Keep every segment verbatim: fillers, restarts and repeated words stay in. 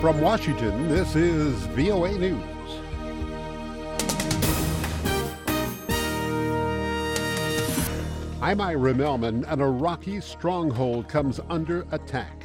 From Washington, this is V O A News. I'm Ira Melman. An Iraqi stronghold comes under attack.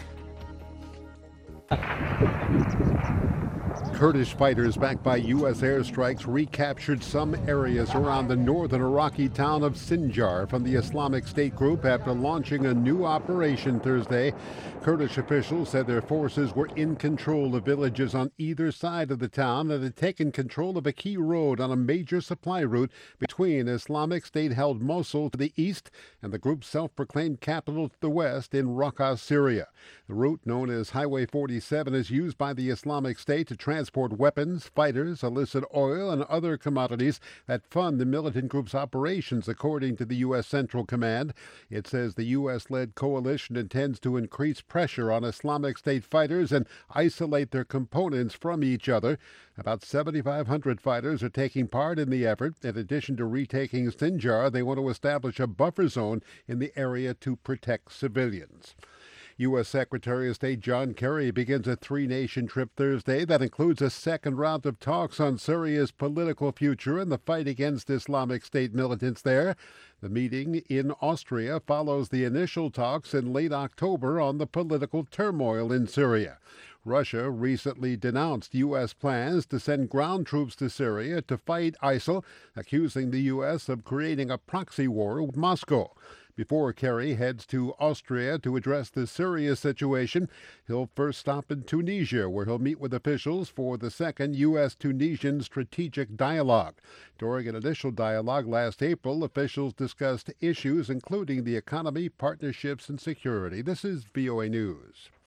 Kurdish fighters backed by U S airstrikes recaptured some areas around the northern Iraqi town of Sinjar from the Islamic State group after launching a new operation Thursday. Kurdish officials said their forces were in control of villages on either side of the town and had taken control of a key road on a major supply route between Islamic State-held Mosul to the east and the group's self-proclaimed capital to the west in Raqqa, Syria. The route, known as Highway forty-seven, is used by the Islamic State to transport weapons, fighters, illicit oil, and other commodities that fund the militant group's operations, according to the U S. Central Command. It says the U S-led coalition intends to increase pressure on Islamic State fighters and isolate their components from each other. About seventy-five hundred fighters are taking part in the effort. In addition to retaking Sinjar, they want to establish a buffer zone in the area to protect civilians. U S. Secretary of State John Kerry begins a three-nation trip Thursday that includes a second round of talks on Syria's political future and the fight against Islamic State militants there. The meeting in Austria follows the initial talks in late October on the political turmoil in Syria. Russia recently denounced U S plans to send ground troops to Syria to fight ISIL, accusing the U S of creating a proxy war with Moscow. Before Kerry heads to Austria to address the Syria situation, he'll first stop in Tunisia, where he'll meet with officials for the second U S-Tunisian strategic dialogue. During an initial dialogue last April, officials discussed issues including the economy, partnerships, and security. This is V O A News.